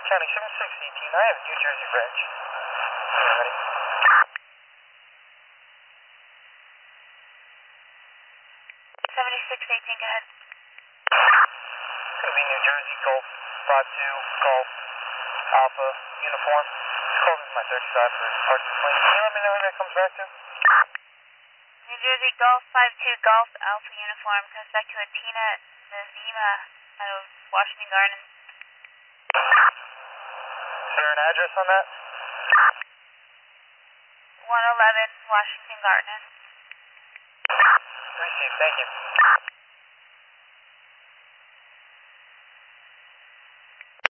County 7618, I have New Jersey branch. Yeah, ready? 7618, go ahead. It's going to be New Jersey, Golf 52, Golf, Alpha, uniform. This call is my 35 for parts and plane. Can you let me know who that comes back to? New Jersey Golf 52 Golf Alpha uniform comes back to Atina Nazima out of Washington Gardens. Is there an address on that? 111 Washington Gardens. Received, thank you.